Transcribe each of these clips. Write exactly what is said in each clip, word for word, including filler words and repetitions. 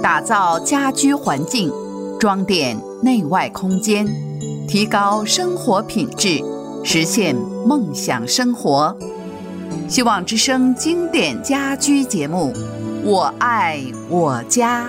打造家居环境，装点内外空间，提高生活品质，实现梦想生活。希望之声经典家居节目，我爱我家。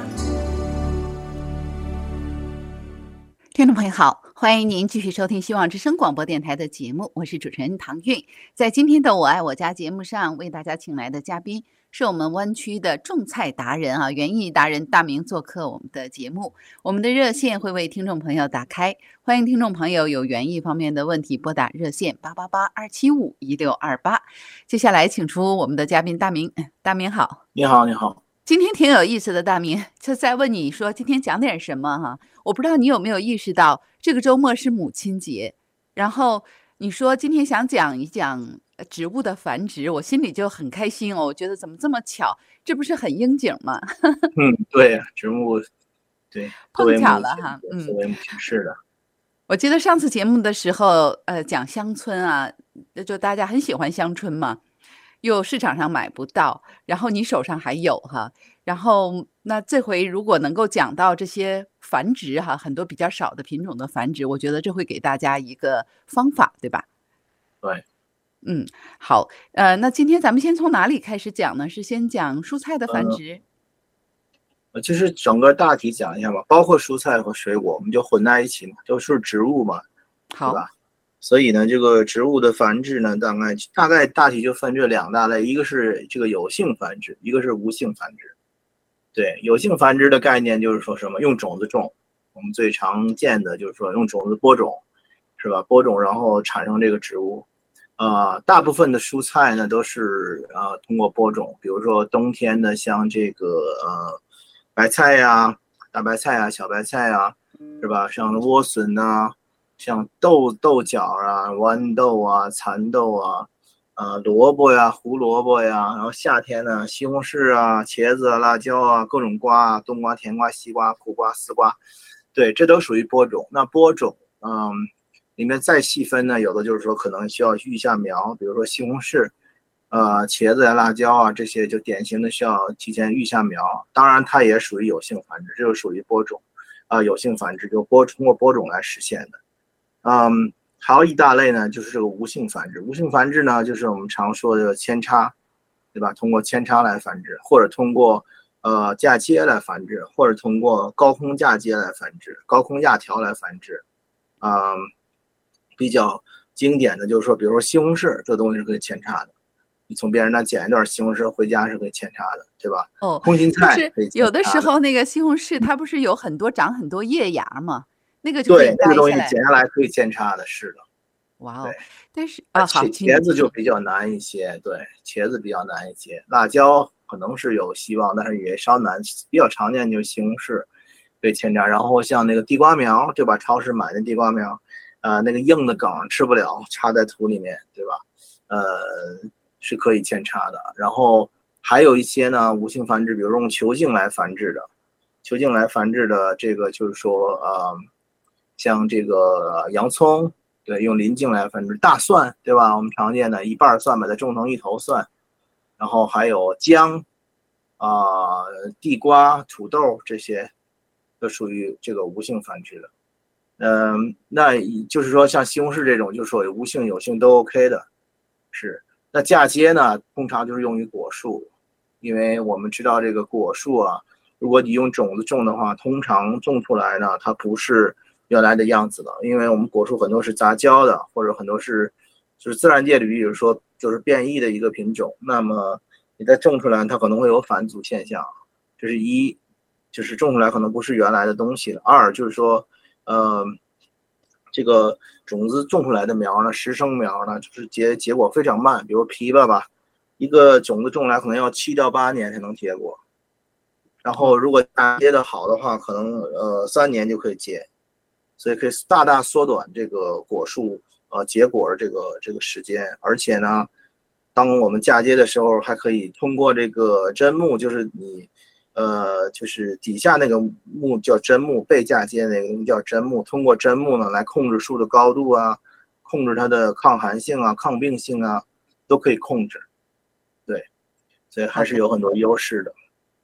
听众朋友好，欢迎您继续收听希望之声广播电台的节目，我是主持人唐韵。在今天的我爱我家节目上，为大家请来的嘉宾是我们湾区的种菜达人啊，园艺达人大明做客我们的节目。我们的热线会为听众朋友打开，欢迎听众朋友有园艺方面的问题拨打热线八八八二七五一六二八。接下来请出我们的嘉宾大明。大明好。 你好，你好。 今天挺有意思的，大明，就在问你说今天讲点什么哈？我不知道你有没有意识到，这个周末是母亲节，然后你说今天想讲一讲植物的繁殖，我心里就很开心哦，我觉得怎么这么巧，这不是很应景吗？ 嗯，对，植物，对， 碰巧了哈， 嗯，作为母亲是的。 我记得上次节目的时候，呃，讲乡村啊，就大家很喜欢乡村嘛。又市场上买不到，然后你手上还有哈，然后那这回如果能够讲到这些繁殖哈，很多比较少的品种的繁殖，我觉得这会给大家一个方法，对吧？ 对， 嗯，好，呃，那今天咱们先从哪里开始讲呢？是先讲蔬菜的繁殖？ 呃，其实整个大体讲一下吧，包括蔬菜和水果，我们就混在一起嘛，就是植物嘛， 好， 对吧？所以呢，这个植物的繁殖呢，大概大概大体就分这两大类，一个是这个有性繁殖，一个是无性繁殖。对，有性繁殖的概念就是说什么？用种子种，我们最常见的就是说用种子播种，是吧？播种然后产生这个植物。呃，大部分的蔬菜呢都是呃通过播种，比如说冬天的像这个呃白菜呀、大白菜啊、小白菜啊，是吧？像莴笋啊。像豆豆角啊、豌豆啊、蚕豆啊、呃萝卜呀、胡萝卜呀，然后夏天呢，西红柿啊、茄子啊、辣椒啊、各种瓜啊，冬瓜、甜瓜、西瓜、苦瓜、丝瓜，对，这都属于播种。那播种，嗯，里面再细分呢，有的就是说可能需要育下苗，比如说西红柿、呃茄子呀、辣椒啊这些，就典型的需要提前育下苗。当然，它也属于有性繁殖，这就属于播种，啊、呃，有性繁殖就播通过播种来实现的。嗯，还有一大类呢，就是这个无性繁殖。无性繁殖呢，就是我们常说的扦插，对吧？通过扦插来繁殖，或者通过呃嫁接来繁殖，或者通过高空嫁接来繁殖，高空揠条来繁殖。嗯，比较经典的就是说，比如说西红柿这东西是可以扦插的，你从别人那捡一段西红柿回家是可以扦插的，对吧？ 哦， 空心菜可以扦插的。 有的时候那个西红柿它不是有很多长很多叶芽吗？那个就可以对，那个东西摘下来剪下来可以扦插的，是的。 哇哦！但是啊，好， 茄子就比较难一些，对，茄子比较难一些，辣椒可能是有希望，但是也稍难。比较常见就是西红柿被扦插，然后像那个地瓜苗，对吧？超市买的地瓜苗，呃，那个硬的梗吃不了，插在土里面，对吧？呃，是可以扦插的。然后还有一些呢，无性繁殖，比如用球茎来繁殖的，球茎来繁殖的这个就是说，呃。像这个洋葱，对，用鳞茎来繁殖；大蒜，对吧？我们常见的一半蒜把它种成一头蒜，然后还有姜，啊、呃，地瓜、土豆这些，都属于这个无性繁殖的。嗯、呃，那就是说像西红柿这种，就属于无性有性都 OK 的。是，那嫁接呢，通常就是用于果树，因为我们知道这个果树啊，如果你用种子种的话，通常种出来呢，它不是原来的样子的，因为我们果树很多是杂交的，或者很多是就是自然界里，比如说就是变异的一个品种，那么你再种出来，它可能会有返祖现象。这是一，就是种出来可能不是原来的东西了。二就是说，呃，这个种子种出来的苗呢，实生苗呢，就是结结果非常慢，比如枇杷吧，一个种子种来可能要七到八年才能结果，然后如果结的好的话，可能呃三年就可以结。所以可以大大缩短这个果树呃结果的这个这个时间，而且呢，当我们嫁接的时候，还可以通过这个针木，就是你呃就是底下那个木叫针木，被嫁接那个叫针木，通过针木呢来控制树的高度啊，控制它的抗寒性啊、抗病性啊，都可以控制。对，所以还是有很多优势的。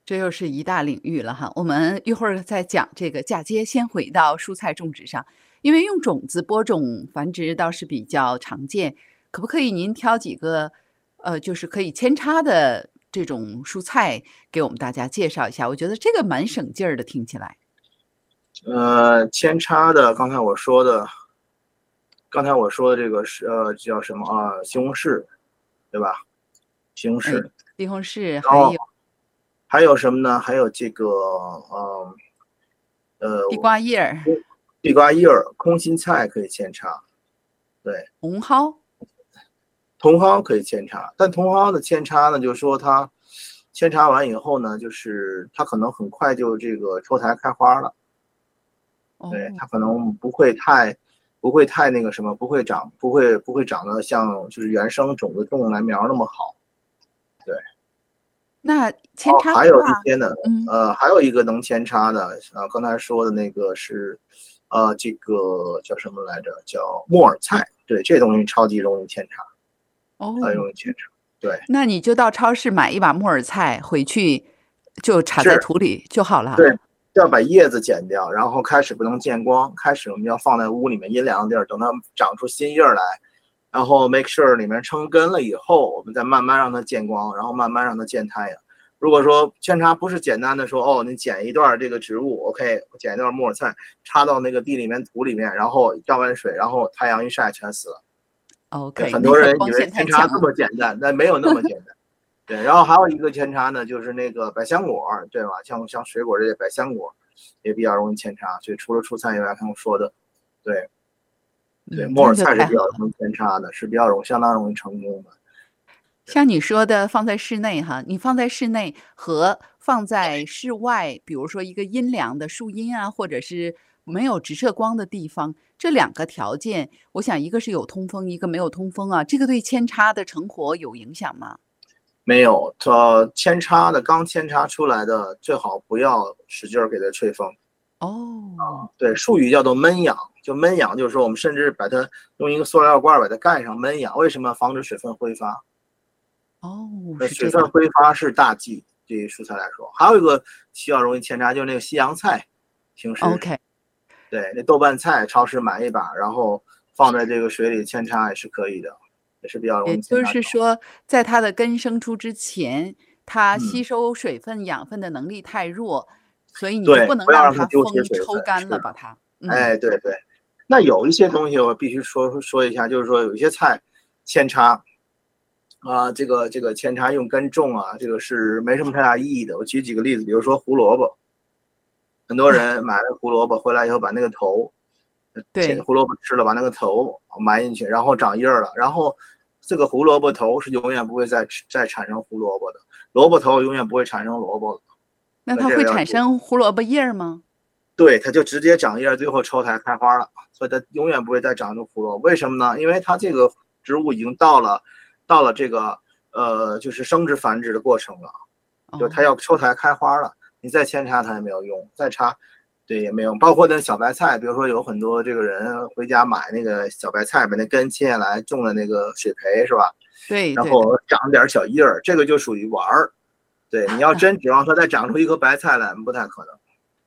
这又是一大领域了哈。我们一会儿再讲这个嫁接，先回到蔬菜种植上，因为用种子播种繁殖倒是比较常见，可不可以您挑几个，呃，就是可以扦插的这种蔬菜给我们大家介绍一下？我觉得这个蛮省劲儿的，听起来。 呃，扦插的，刚才我说的，刚才我说的这个是呃叫什么啊？西红柿，对吧？西红柿， 哎，西红柿然后还有还有什么呢？还有这个呃呃地瓜叶儿、 地瓜叶儿、空心菜可以扦插，对， 茼蒿。 茼蒿可以扦插，但茼蒿的扦插呢，就是说它扦插完以后呢，就是它可能很快就这个抽台开花了。对， 哦， 它可能不会太，不会太那个什么，不会长，不会不会长得像就是原生种子种来苗那么好。对， 那扦哦， 插的还有一话， 些呢， 嗯， 呃，还有一个能扦插的，呃，刚才说的那个是，呃，这个叫什么来着？叫木耳菜。对，这东西超级容易扦插，很容哦， 易扦插。对， 那你就到超市买一把木耳菜回去，就插在是， 土里就好了。 对，要把叶子剪掉，然后开始不能见光，开始我们要放在屋里面阴凉的地儿，等它长出新叶儿来。然后 make sure 里面生根了以后，我们再慢慢让它见光，然后慢慢让它见太阳。如果说扦插不是简单的说哦，你剪一段这个植物 ，OK，我剪一段木耳菜插到那个地里面土里面，然后浇完水，然后太阳一晒全死了。对， OK， 很那多人以为个光线太强了。 扦插这么简单，但没有那么简单。对，然后还有一个扦插呢，就是那个百香果，对吧？像像水果这些百香果也比较容易扦插，所以除了蔬菜以外，刚我说的，对。对， 嗯， 木耳那就菜是比较太好了。 容易扦插的，是比较容相当容易成功的。 像你说的放在室内哈，你放在室内和放在室外，比如说一个阴凉的树荫啊，或者是没有直射光的地方，这两个条件，我想一个是有通风，一个没有通风啊，这个对扦插的成活有影响吗？ 没有，它扦插的刚扦插出来的，最好不要使劲儿给它吹风。 哦， 对，术语叫做闷养，就闷养就是说我们甚至把它用一个塑料罐把它盖上闷养，为什么？防止水分挥发。 哦， 那水分是这样。 挥发是大忌，对于蔬菜来说。还有一个需要容易扦插，就是那个西洋菜，平时 OK， 对那豆瓣菜，超市买一把，然后放在这个水里扦插也是可以的，也是比较容易扦也就插成。 是说，在它的根生出之前，它吸嗯， 收水分、养分的能力太弱，所以你就对， 不能不要让它让它丢弃风水分， 抽干了， 是。 把它。嗯， 哎，对对，那有一些东西我必须说说一下，就是说有一些菜扦插啊，这个这个扦插用根种啊，这个是没什么太大意义的。我举几个例子，比如说胡萝卜，很多人买了胡萝卜回来以后，把那个头，切对， 胡萝卜吃了，把那个头埋进去，然后长叶儿了，然后这个胡萝卜头是永远不会再再产生胡萝卜的，萝卜头永远不会产生萝卜的， 那所以它会产这个要注意。 生胡萝卜叶儿吗？ 对，它就直接长叶，最后抽台开花了，所以它永远不会再长出胡萝卜。为什么呢？因为它这个植物已经到了，到了这个呃，就是生殖繁殖的过程了，就它哦， 要抽台开花了，你再扦插它也没有用，再插，对也没用。包括那小白菜，比如说有很多这个人回家买那个小白菜，把那根切下来种在那个水培是吧？然对对对后长点小叶儿，这个就属于玩儿。对，你要真指望它再长出一棵白菜来，不太可能。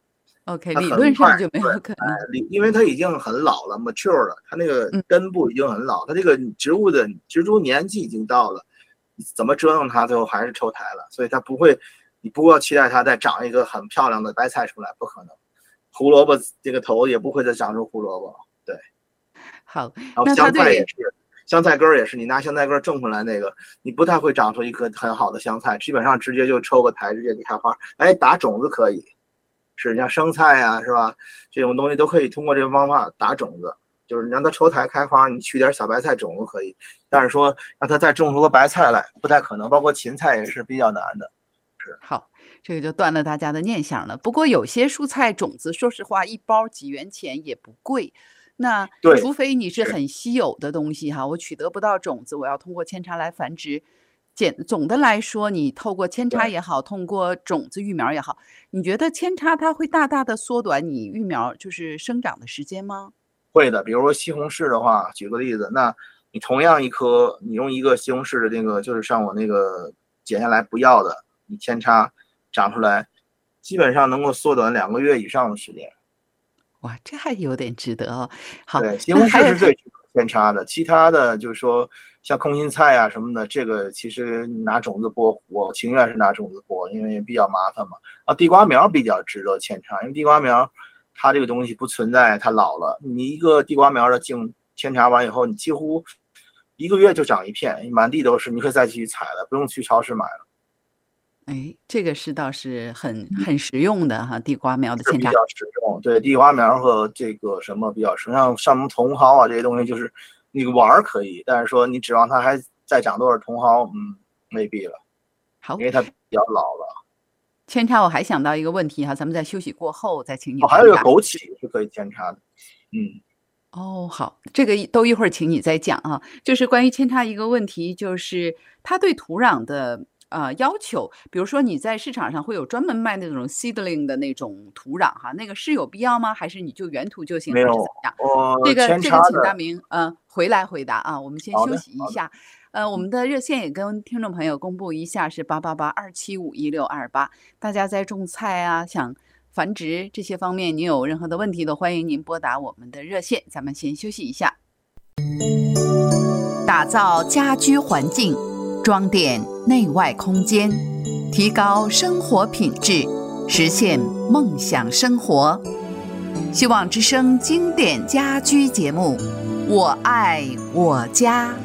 ，OK， 它理很快， 论上就没有对， 可能。 哎，因为它已经很老了，mature 了，它那个嗯， 根部已经很老，它这个植物的植株年纪已经到了，怎么折腾它，最后还是抽台了，所以它不会，你不要期待它再长一个很漂亮的白菜出来，不可能。胡萝卜这个头也不会再长出胡萝卜，对。 好， 然后那它香菜也对是，香菜根儿也是，你拿香菜根儿种回来那个，你不太会长出一棵很好的香菜，基本上直接就抽个台，直接给开花。哎，打种子可以，是像生菜啊，是吧？这种东西都可以通过这个方法打种子，就是你让它抽台开花，你取点小白菜种子可以，但是说让它再种出个白菜来，不太可能。包括芹菜也是比较难的。是， 好，这个就断了大家的念想了。不过有些蔬菜种子，说实话，一包几元钱也不贵。那对， 除非你是是， 很稀有的东西哈，我取得不到种子，我要通过扦插来繁殖。简总的来说，你透过扦插对。 也好，通过种子育苗也好，你觉得扦插它会大大的缩短你育苗就是生长的时间吗？ 会的，比如说西红柿的话，举个例子，那你同样一颗，你用一个西红柿的那个，就是像我那个剪下来不要的，你扦插， 长出来，基本上能够缩短两个月以上的时间。 哇，这还有点值得哦。好， 对，西红柿是最具偏差的，其他的就是说像空心菜啊什么的，这个其实拿种子播，我情愿是拿种子播，因为比较麻烦嘛。啊，地瓜苗比较值得扦插，因为地瓜苗它这个东西不存在它老了，你一个地瓜苗的茎扦插完以后，你几乎一个月就长一片，满地都是，你可以再去采了，不用去超市买了。 哎，这个是倒是很很实用的哈，地瓜苗的扦插是比较实用。对，地瓜苗和这个什么比较实用，像上什么茼蒿啊这些东西，就是你玩可以，但是说你指望它还再长多少茼蒿，嗯，未必了。 好， 因为它比较老了。 扦插我还想到一个问题哈，咱们在休息过后再请你哦， 回答。 还有一个枸杞是可以扦插的，嗯。 哦，好，这个都一会儿请你再讲啊。就是关于扦插一个问题，就是它对土壤的呃要求，比如说你在市场上会有专门卖那种 seedling 的那种土壤哈，那个是有必要吗？还是你就原土就行， 没有， 还是怎么样？ 我这个扦插这个请大的。 明呃回来回答啊，我们先休好的，好的。 息一下。呃，我们的热线也跟听众朋友公布一下，是八八八二七五一六二八。大家在种菜啊，想繁殖这些方面，你有任何的问题的，欢迎您拨打我们的热线。咱们先休息一下。打造家居环境，装点内外空间，提高生活品质，实现梦想生活。希望之声经典家居节目，我爱我家。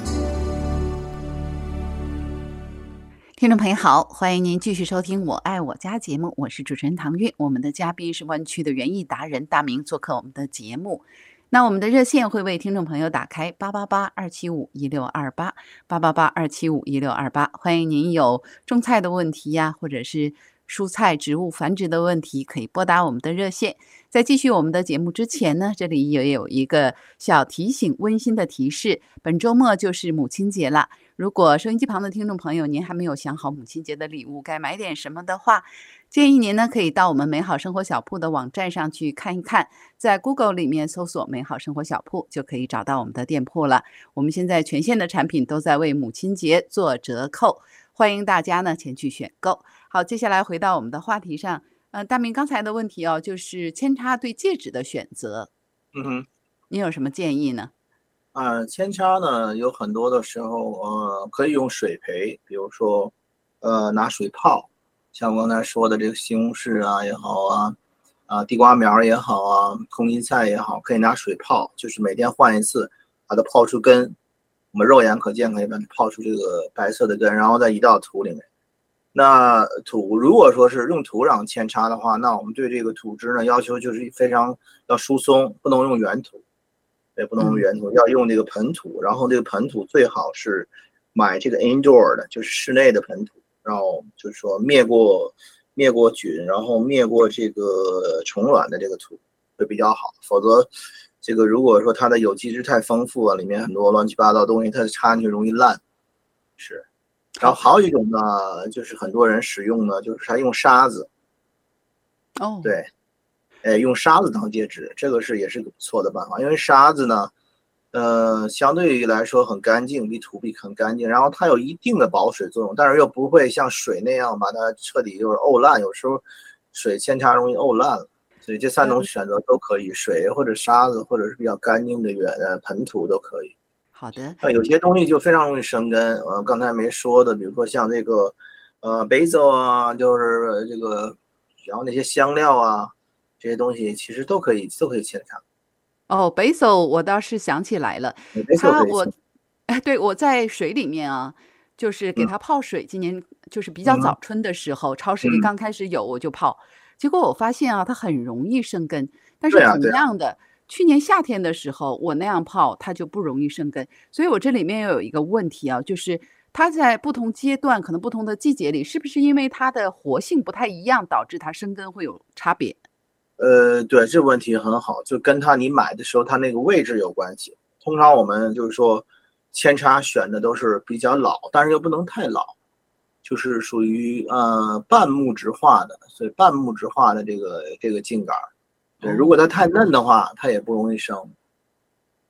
听众朋友好，欢迎您继续收听《我爱我家》节目，我是主持人唐韵。我们的嘉宾是湾区的园艺达人大明做客我们的节目。那我们的热线会为听众朋友打开八八八二七五一六二八八八八二七五一六二八，欢迎您有种菜的问题呀，或者是蔬菜植物繁殖的问题，可以拨打我们的热线。在继续我们的节目之前呢，这里也有一个小提醒，温馨的提示，本周末就是母亲节了。如果收音机旁的听众朋友您还没有想好母亲节的礼物该买点什么的话，建议您呢可以到我们美好生活小铺的网站上去看一看，在 Google 里面搜索美好生活小铺就可以找到我们的店铺了。我们现在全线的产品都在为母亲节做折扣，欢迎大家呢前去选购。好，接下来回到我们的话题上，呃，大明刚才的问题哦，就是扦插对介质的选择， 嗯哼， 您有什么建议呢？ 啊，扦插呢，有很多的时候，呃，可以用水培，比如说，呃，拿水泡，像我刚才说的这个西红柿啊也好啊，啊，地瓜苗也好啊，空心菜也好，可以拿水泡，就是每天换一次，把它泡出根，我们肉眼可见可以把它泡出这个白色的根，然后再移到土里面。那土如果说是用土壤扦插的话，那我们对这个土质呢要求就是非常要疏松，不能用原土。也不能用原土，要用这个盆土，然后这个盆土最好是买这个 indoor 的，就是室内的盆土，然后就是说灭过灭过菌，然后灭过这个虫卵的这个土会比较好，否则这个如果说它的有机质太丰富了，里面很多乱七八糟东西，它插进去容易烂。是，然后还有一种呢，就是很多人使用呢，就是他用沙子。 哦， 对。哎，用沙子当介质，这个是也是个不错的办法，因为沙子呢，呃，相对于来说很干净，比土比很干净，然后它有一定的保水作用，但是又不会像水那样把它彻底就是沤烂，有时候水扦插容易沤烂了，所以这三种选择都可以，水或者沙子或者是比较干净的原呃盆土都可以。 好的。 那有些东西就非常容易生根，呃，刚才没说的，比如说像这个呃 basil 啊，就是这个，然后那些香料啊。这些东西其实都可以都可以扦插。 哦 ，basil 我倒是想起来了，它我，哎，对，我在水里面啊，就是给它泡水。今年就是比较早春的时候，超市里刚开始有我就泡，结果我发现啊，它很容易生根。但是同样的，去年夏天的时候我那样泡，它就不容易生根。所以我这里面又有一个问题啊，就是它在不同阶段，可能不同的季节里，是不是因为它的活性不太一样，导致它生根会有差别？ 呃，对，这个问题很好，就跟它你买的时候它那个位置有关系。通常我们就是说，扦插选的都是比较老，但是又不能太老，就是属于呃半木质化的，所以半木质化的这个这个茎秆，对，如果它太嫩的话，它也不容易生。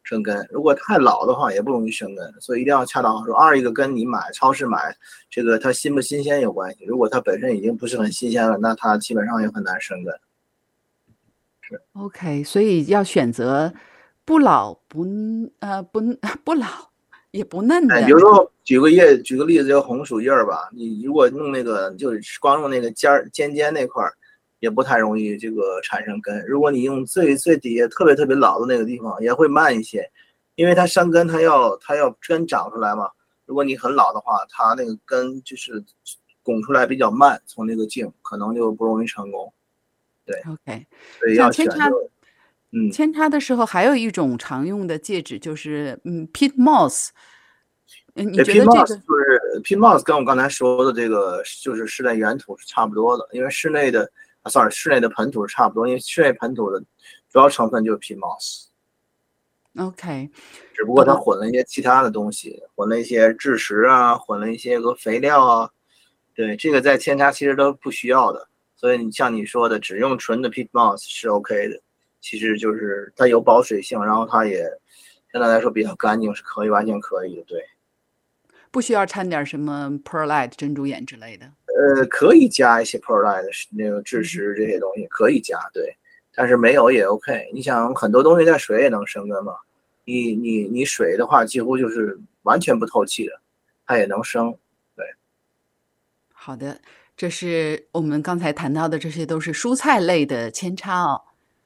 生根。如果太老的话，也不容易生根，所以一定要恰到好处。二一个跟你买超市买这个它新不新鲜有关系。如果它本身已经不是很新鲜了，那它基本上也很难生根。是 OK，所以要选择不老不呃不不老也不嫩哎，比的。 如说举个叶，举个例子，叫红薯叶儿吧。你如果弄那个，就是光用那个尖儿尖尖那块儿，也不太容易这个产生根。如果你用最最底下特别特别老的那个地方，也会慢一些，因为它生根，它要它要根长出来嘛。如果你很老的话，它那个根就是拱出来比较慢，从那个茎可能就不容易成功。对， OK， 所以像扦插要选择，嗯。 扦插的时候还有一种常用的介质就是嗯 peat moss，嗯，你对，peat 觉得这 moss 个就是 peat moss 跟我刚才说的这个就是室内原土是差不多的，因为室内的啊，sorry，室内的盆土是差不多，因为室内盆土的主要成分就是 peat moss， OK， 只不过它混了一些其他的东西，混了一些制石啊，混了一些个肥料啊，对，这个在扦插其实都不需要的，所以你像你说的，只用纯的 peat moss 是 OK 的，其实就是它有保水性，然后它也相对来说比较干净，是可以完全可以的，对。 不需要掺点什么 perlite 珍珠眼之类的。 呃，可以加一些 perlite 那个制嗯石这些东西可以加，对，但是没有也 OK。你想很多东西在水也能生根嘛，你你你水的话几乎就是完全不透气的，它也能生。对， 好的，这是我们刚才谈到的，这些都是蔬菜类的扦插哦。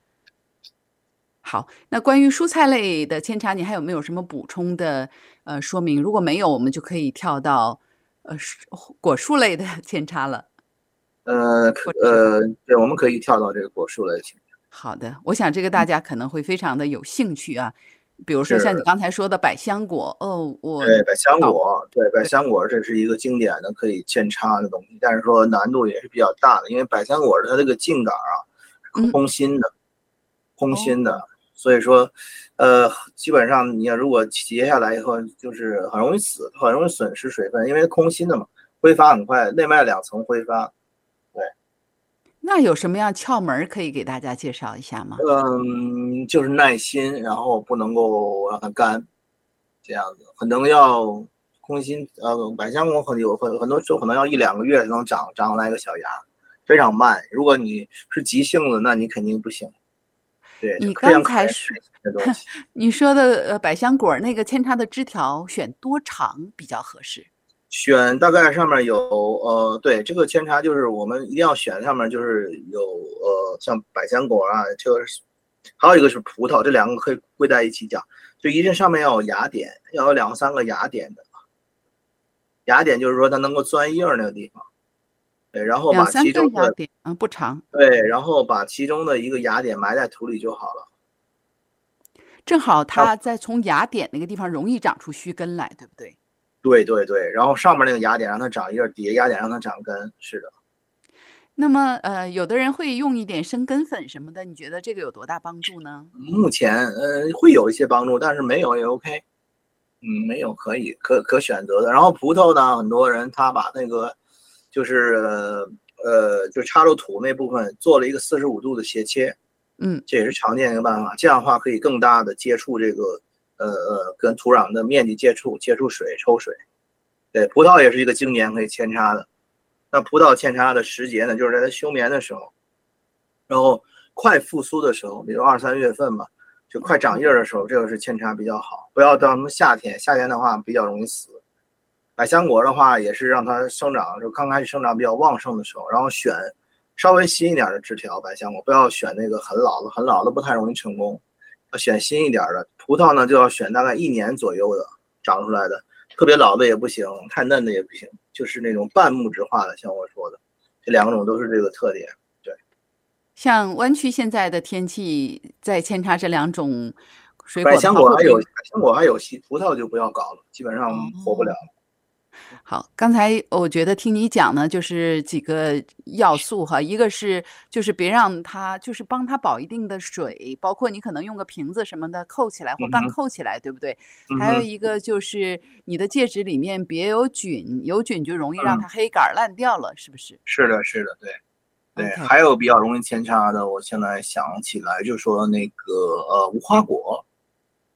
好，那关于蔬菜类的扦插，你还有没有什么补充的呃说明？如果没有，我们就可以跳到呃树果树类的扦插了， 呃或者是花。 呃，对，我们可以跳到这个果树类型。 好的，我想这个大家可能会非常的有兴趣啊。比如说像你是， 刚才说的百香果，哦，我对，百香早果，对，百对， 香果这是一个经典的可以扦插的东西，但是说难度也是比较大的，因为百香果它这个茎秆啊是嗯， 空心的，空心的， 哦， 所以说，呃，基本上你要如果结下来以后，就是很容易死，很容易损失水分，因为空心的嘛，挥发很快，内外两层挥发。对， 那有什么样窍门儿可以给大家介绍一下吗？ 嗯，就是耐心，然后不能够让它干，这样子，可能要空心，呃，百香果很有很很多时候可能要一两个月才能长长出来一个小芽，非常慢。如果你是急性子，那你肯定不行。对，就你非常可怜刚才说的东西。 你说的呃百香果儿那个扦插的枝条选多长比较合适？ 选大概上面有呃，对，这个扦插就是我们一定要选上面就是有呃，像百香果啊，这个是还有一个是葡萄，这两个可以归在一起讲。就一定上面要有芽点，要有两三个芽点的。芽点就是说它能够钻叶儿那个地方，对，然后把两三个其中的芽点，嗯，不长， 对，然后把其中的一个芽点埋在土里就好了。 正好然后它在从芽点那个地方容易长出须根来，对不对？ 对对对，然后上面那个芽点让它长叶，底下芽点让它长根，是的。 那么呃，有的人会用一点生根粉什么的，你觉得这个有多大帮助呢？ 目前呃会有一些帮助，但是没有也 OK。嗯，没有可以可可选择的。然后葡萄呢，很多人他把那个就是呃就插入土那部分做了一个四十五度的斜切， 嗯， 这也是常见的一个办法。这样的话可以更大的接触这个呃呃跟土壤的面积接触，接触水抽水。对，葡萄也是一个经典可以扦插的。那葡萄扦插的时节呢，就是在它休眠的时候，然后快复苏的时候，比如二三月份吧，就快长叶的时候，这个是扦插比较好。不要到什么夏天，夏天的话比较容易死。百香果的话，也是让它生长，就刚开始生长比较旺盛的时候，然后选稍微新一点的枝条。百香果不要选那个很老的，很老的不太容易成功，要选新一点的。葡萄呢，就要选大概一年左右的长出来的，特别老的也不行，太嫩的也不行，就是那种半木质化的，像我说的，这两种都是这个特点。对， 像湾区现在的天气，在扦插这两种水百果的话， 香果还有会不会？ 百香果还有戏，葡萄就不要搞了，基本上活不了。 哦，好，刚才我觉得听你讲呢，就是几个要素哈，一个是就是别让它，就是帮它保一定的水，包括你可能用个瓶子什么的扣起来或半嗯哼， 扣起来，对不对？ 嗯哼， 还有一个就是你的戒指里面别有菌，有菌就容易让嗯， 它黑杆儿烂掉了，是不是是的，是的，对。对， ？OK， 还有比较容易扦插的，我现在想起来就说那个呃无花果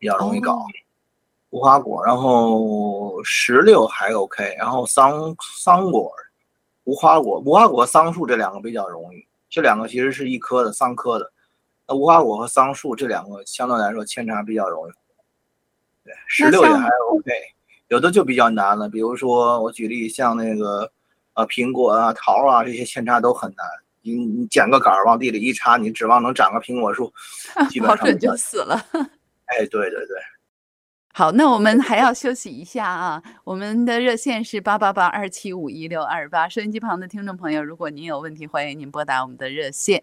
比较容易搞。 哦， 无花果，然后石榴还 OK，然后桑桑果、无花果、无花果、桑树这两个比较容易，这两个其实是一科的桑科的。那无花果和桑树这两个相对来说扦插比较容易。对，石那像榴也还 OK，有的就比较难了。比如说我举例，像那个呃苹果啊、桃啊这些扦插都很难。你你剪个杆儿往地里一插，你指望能长个苹果树，基本保准上就就死了。 哎，对对对。 好，那我们还要休息一下啊。我们的热线是八八八二七五一六二八，收音机旁的听众朋友，如果您有问题，欢迎您拨打我们的热线。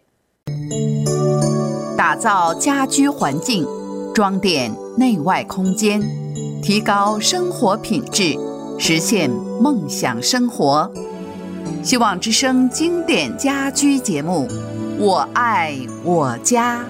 打造家居环境，装点内外空间，提高生活品质，实现梦想生活。希望之声经典家居节目，我爱我家。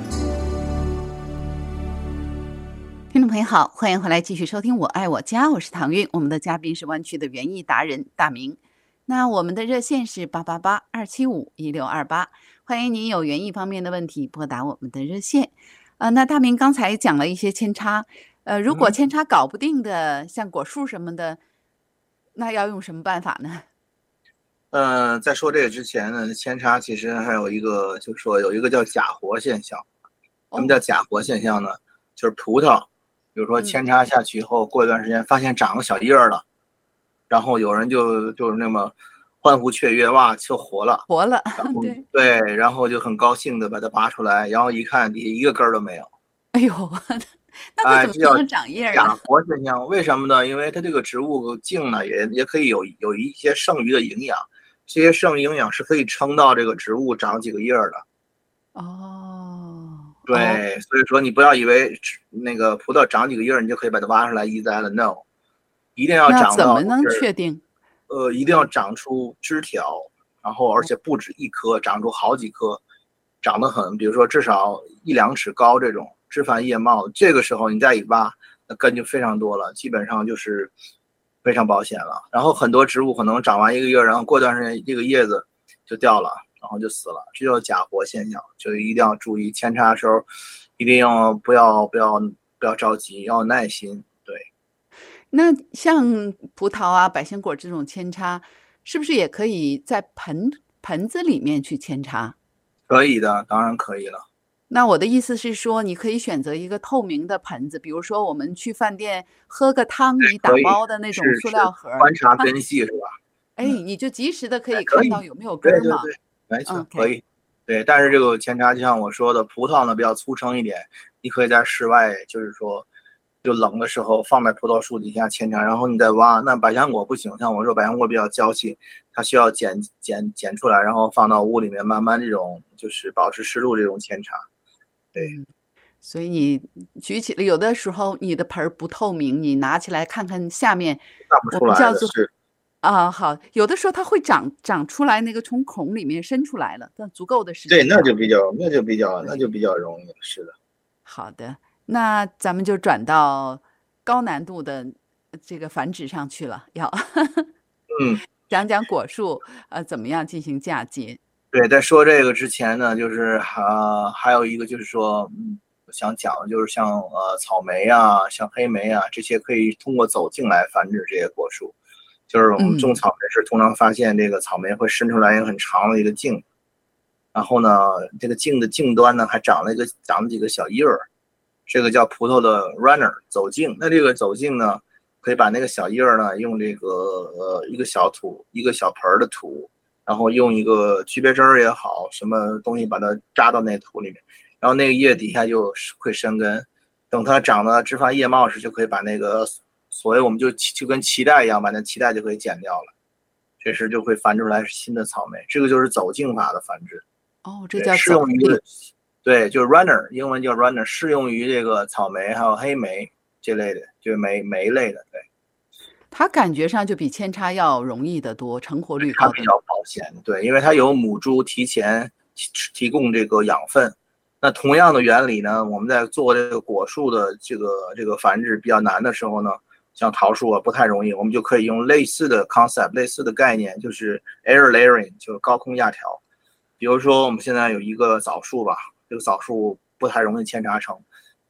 听众朋友好，欢迎回来继续收听《我爱我家》，我是唐韵，我们的嘉宾是湾区的园艺达人大明。那我们的热线是八八八二七五一六二八，欢迎您有园艺方面的问题拨打我们的热线。呃，那大明刚才讲了一些扦插，呃，如果扦插搞不定的，像果树什么的，那要用什么办法呢？ 呃，在说这个之前呢，扦插其实还有一个，就是说有一个叫假活现象。什么叫假活现象呢？就是葡萄，比如说扦插下去以后，过一段时间发现长个小叶儿了，然后有人就就是那么欢呼雀跃，哇，就活了， 活了， 对对，然后就很高兴的把它拔出来，然后一看底下一个根儿都没有。 哎呦，那它哎， 怎么这叫能长叶儿假呢？ 活现象。为什么呢？因为它这个植物茎呢，也也可以有有一些剩余的营养，这些剩余营养是可以撑到这个植物长几个叶儿的。 哦，哦， 对，所以说你不要以为那个葡萄长几个叶儿，你就可以把它挖出来移栽了。No，一定要那长到怎么能就是确定？ 呃，一定要长出枝条，然后而且不止一颗，长出好几颗，长得很，比如说至少一两尺高这种枝繁叶茂，这个时候你再一挖，那根就非常多了，基本上就是非常保险了。然后很多植物可能长完一个月，然后过段时间这个叶子就掉了，然后就死了，这叫假活现象，就一定要注意扦插的时候，一定要不要不要不要着急，要有耐心。对， 那像葡萄啊、百香果这种扦插，是不是也可以在盆盆子里面去扦插？ 可以的，当然可以了。 那我的意思是说，你可以选择一个透明的盆子，比如说我们去饭店喝个汤，你打可以， 包的那种塑是是料盒儿， 观察它根系是吧？ 哎， 嗯， 你就及时的可哎， 以可以， 看到有没有根儿嘛。 对对对，没错，可 OK， 以。对，但是这个扦插就像我说的，葡萄呢比较粗撑一点，你可以在室外，就是说，就冷的时候放在葡萄树底下扦插，然后你再挖。那百香果不行，像我说百香果比较娇气，它需要剪剪剪出来，然后放到屋里面慢慢这种就是保持湿度这种扦插。对， 嗯，所以你举起了，有的时候你的盆儿不透明，你拿起来看看下面， 看不我出来的， 们叫做是。 啊，好，有的时候它会长长出来，那个从孔里面伸出来了，但足够的时对， 间长。 那就比较那就比较那对， 就比较容易了，是的。 好的，那咱们就转到高难度的这个繁殖上去了，要嗯。 讲讲果树，呃，怎么样进行嫁接。 对，在说这个之前呢，就是呃，还有一个就是说，嗯，我想讲的就是像呃草莓啊，像黑莓啊，这些可以通过走茎来繁殖这些果树。就是我们种嗯， 草莓时，通常发现这个草莓会伸出来一个很长的一个茎，然后呢，这个茎的茎端呢还长了一个长了几个小叶儿，这个叫葡萄的 runner 走茎。那这个走茎呢，可以把那个小叶儿呢用这个呃一个小土一个小盆儿的土。然后用一个曲别针儿也好，什么东西把它扎到那土里面，然后那个叶底下就会生根，等它长得枝繁叶茂时，就可以把那个所谓我们就就跟脐带一样，把那脐带就可以剪掉了，这时就会繁殖出来新的草莓。这个就是走茎法的繁殖。 哦，这对， 叫适用于走茎。 对，就是 runner，英文叫 runner，适用于这个草莓还有黑莓这类的，就是莓莓类的。对。 它感觉上就比扦插要容易得多，成活率高得多。 它比较保险，对，因为它有母株提前提提供这个养分。那同样的原理呢，我们在做这个果树的这个这个繁殖比较难的时候呢，像桃树啊不太容易，我们就可以用类似的 concept， 类似的概念，就是 air layering， 就是高空压条。比如说我们现在有一个枣树吧，这个枣树不太容易扦插成，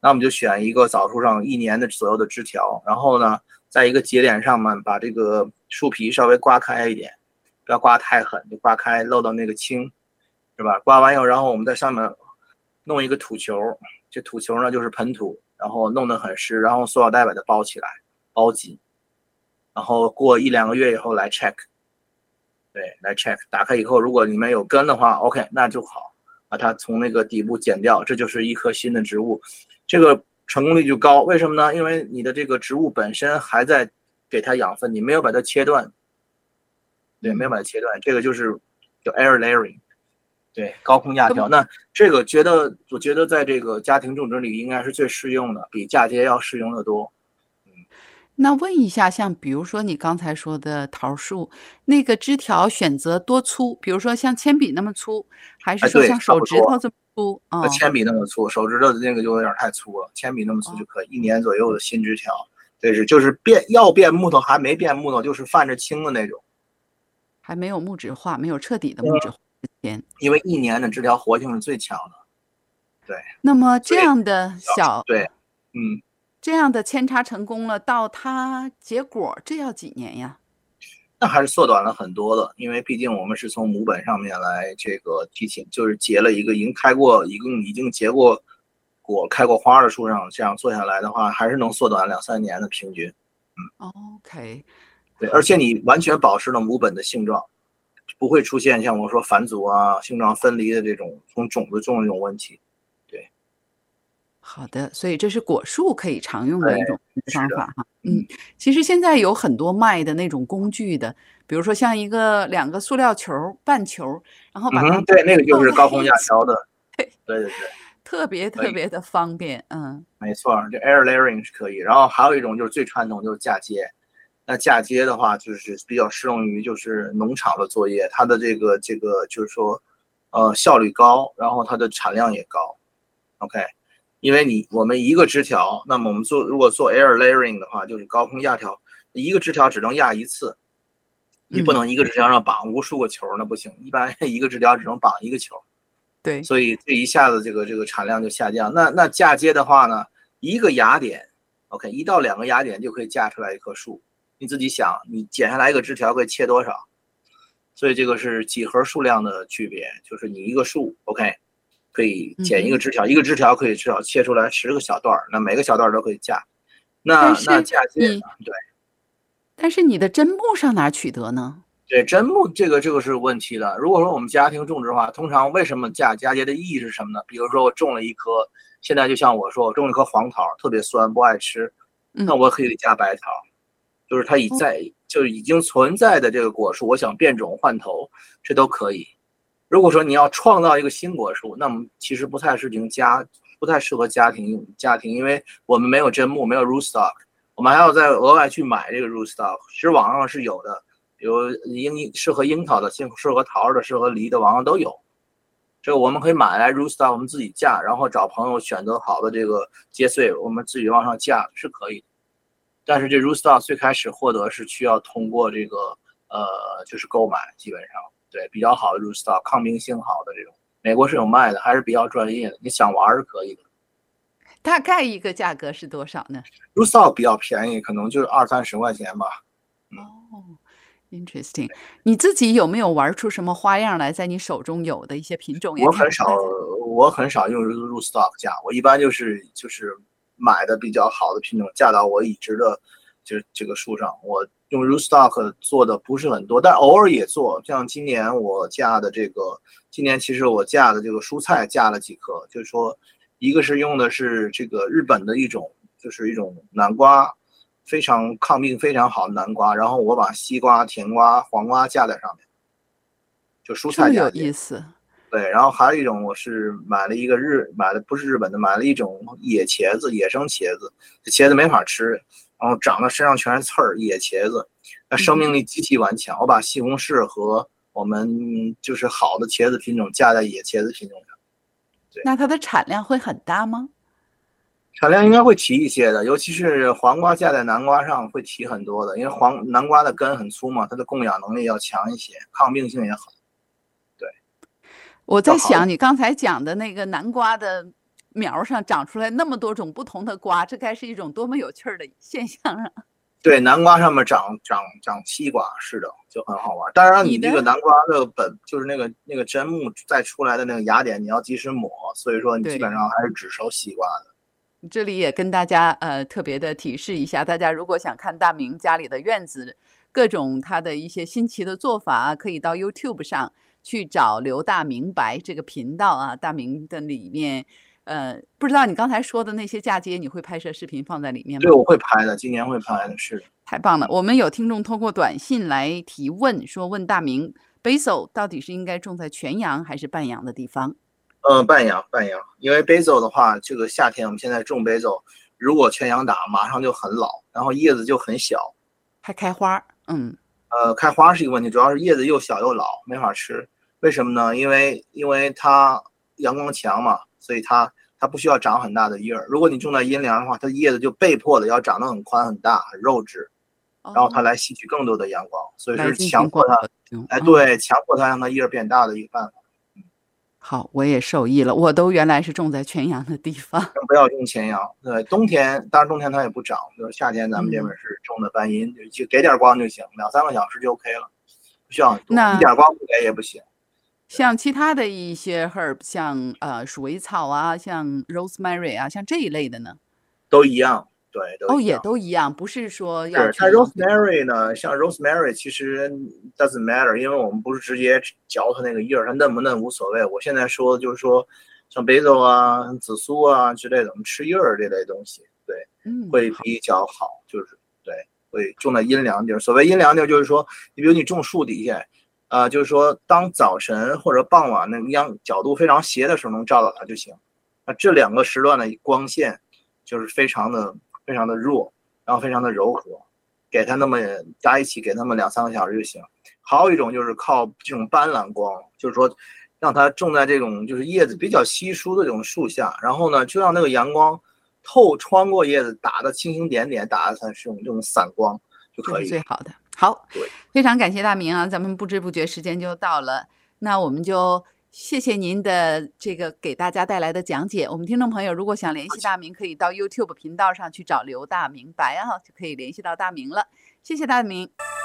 那我们就选一个枣树上一年的左右的枝条，然后呢，在一个节点上面把这个树皮稍微刮开一点，不要刮太狠，就刮开漏到那个青，是吧？刮完以后，然后我们在上面弄一个土球，这土球呢就是盆土，然后弄得很湿，然后塑料袋把它包起来，包紧，然后过一两个月以后来 check， 对，来 check， 打开以后，如果里面有根的话 ，OK， 那就好，把它从那个底部剪掉，这就是一棵新的植物，这个成功率就高。为什么呢？因为你的这个植物本身还在给它养分，你没有把它切断，对，没有把它切断，这个就是叫 air layering。对，高空压条，那这个觉得，我觉得在这个家庭种植里应该是最适用的，比嫁接要适用的多。 嗯，那问一下，像比如说你刚才说的桃树，那个枝条选择多粗？比如说像铅笔那么粗，还是说像手指头这么粗？ 啊、哦，铅笔那么粗，手指头的那个就有点太粗了，铅笔那么粗就可以，哦、一年左右的新枝条，这是就是变要变木头还没变木头，就是泛着青的那种， 还没有木质化，没有彻底的木质化。 嗯，因为一年的枝条活性是最强的，对。 那么这样的小对，嗯， 这样的扦插成功了，到它结果这要几年呀？ 那还是缩短了很多的，因为毕竟我们是从母本上面来这个提前，就是结了一个已经开过、已经已经结过果、开过花的树上，这样做下来的话，还是能缩短两三年的平均。 嗯 ，OK， 对，而且你完全保持了母本的性状。不会出现像我说返祖啊、性状分离的这种从种子种的这种问题。对， 好的，所以这是果树可以常用的一种方法哈。 嗯， 其实现在有很多卖的那种工具的，比如说像一个两个塑料球、半球，然后把它、 嗯、对，那个就是高空压条的。对对对， 特别特别的方便。嗯， 没错，这 air layering 是可以。然后还有一种就是最传统，就是嫁接。那嫁接的话，就是比较适用于就是农场的作业，它的这个这个就是说，呃，效率高，然后它的产量也高。OK， 因为你我们一个枝条，那么我们做如果做 air layering 的话，就是高空压条，一个枝条只能压一次，你不能一个枝条上绑无数个球，那不行。一般一个枝条只能绑一个球。 对， 所以这一下子这个这个产量就下降。那那嫁接的话呢，一个芽点 ，OK， 一到两个芽点就可以嫁出来一棵树。你自己想，你剪下来一个枝条可以切多少？所以这个是几何数量的区别，就是你一个树 ，OK， 可以剪一个枝条，嗯、一个枝条可以至少切出来十个小段，那每个小段都可以嫁。那那嫁接对， 但是你的针木上哪取得呢？ 对，针木这个这个是问题的。如果说我们家庭种植的话，通常为什么嫁嫁接的意义是什么呢？比如说我种了一棵，现在就像我说，我种了一棵黄桃，特别酸，不爱吃，那我可以嫁白桃。嗯，就是它已在，就是已经存在的这个果树，我想变种换头，这都可以。如果说你要创造一个新果树，那么其实不太适合家，不太适合家庭用家庭，因为我们没有针木，没有 rootstock， 我们还要再额外去买这个 rootstock。其实网上是有的，有樱适合樱桃的，适合桃的，适合梨的，网上都有。这个我们可以买来 rootstock， 我们自己架，然后找朋友选择好的这个接穗，我们自己往上架是可以的。但是这 rootstock 最开始获得是需要通过这个呃，就是购买，基本上对比较好的 rootstock， 抗病性好的这种，美国是有卖的，还是比较专业的。你想玩是可以的。 大概一个价格是多少呢 ？rootstock 比较便宜，可能就是二三十块钱吧。 嗯、哦 ，interesting。你自己有没有玩出什么花样来？在你手中有的一些品种？ 我很少，我很少用 rootstock 架，我一般就是就是。买的比较好的品种架到我已知的就这个树上，我用 rootstock 做的不是很多，但偶尔也做。像今年我架的这个，今年其实我架的这个蔬菜架了几棵，就是说，一个是用的是这个日本的一种，就是一种南瓜，非常抗病非常好的南瓜，然后我把西瓜、甜瓜、黄瓜架在上面，就蔬菜架。 有意思。 对，然后还有一种，我是买了一个日买的不是日本的，买了一种野茄子，野生茄子，这茄子没法吃，然后长得身上全是刺儿，野茄子，那生命力极其顽强。我把西红柿和我们就是好的茄子品种架在野茄子品种上。对， 那它的产量会很大吗？ 产量应该会提一些的，尤其是黄瓜架在南瓜上会提很多的，因为黄南瓜的根很粗嘛，它的供氧能力要强一些，抗病性也好。 我在想，你刚才讲的那个南瓜的苗上长出来那么多种不同的瓜，这该是一种多么有趣儿的现象啊！ 对，南瓜上面长长长西瓜，是的，就很好玩。当然，你这个南瓜的本就是那个那个砧木再出来的那个芽点，你要及时抹，所以说你基本上还是只收西瓜的。 这里也跟大家呃特别的提示一下，大家如果想看大明家里的院子各种他的一些新奇的做法，可以到 YouTube 上去找刘大明白这个频道啊。大明的里面，呃，不知道你刚才说的那些嫁接，你会拍摄视频放在里面吗？ 对，我会拍的，今年会拍的，是的。 太棒了！我们有听众通过短信来提问，说问大明 basil 到底是应该种在全阳还是半阳的地方？ 呃，半阳半阳，因为 basil 的话，这个夏天我们现在种 basil，如果全阳打，马上就很老，然后叶子就很小， 还开花。嗯， 呃，开花是一个问题，主要是叶子又小又老，没法吃。为什么呢？因为因为它阳光强嘛，所以它它不需要长很大的叶儿。如果你种在阴凉的话，它的叶子就被迫的要长得很宽很大很肉质，然后它来吸取更多的阳光，所以是强迫它，哎，对，强迫它让它叶儿变大的一个办法。 好，我也受益了。我都原来是种在全阳的地方， 不要种全阳。对，冬天当然冬天它也不长，就是夏天咱们这边是种的半阴，嗯、就给点光就行，两三个小时就 OK 了，不需要很多，一点光不给也不行。 像其他的一些 herb， 像呃鼠尾草啊，像 rosemary 啊，像这一类的呢， 都一样。对，都哦，也都一样，不是说要。 是，它 rosemary 呢，像 rosemary 其实 doesn't matter， 因为我们不是直接嚼它那个叶儿，它嫩不嫩无所谓。我现在说就是说，像 basil 啊、紫苏啊之类的，我们吃叶儿这类东西，对， 嗯， 会比较好，就是对，会种在阴凉地儿。所谓阴凉地儿，就是说，你比如你种树底下，啊、呃，就是说当早晨或者傍晚那个阳角度非常斜的时候能照到它就行。那这两个时段的光线就是非常的。非常的弱，然后非常的柔和，给它那么加一起，给它们两三个小时就行。还有一种就是靠这种斑斓光，就是说让它种在这种就是叶子比较稀疏的这种树下，然后呢就让那个阳光透穿过叶子，打的星星点点，打的它是用这种散光就可以， 这是最好的。好， 对， 非常感谢大明啊，咱们不知不觉时间就到了，那我们就。谢谢您的这个给大家带来的讲解。我们听众朋友如果想联系大明，可以到 YouTube 频道上去找刘大明白啊，就可以联系到大明了。谢谢大明。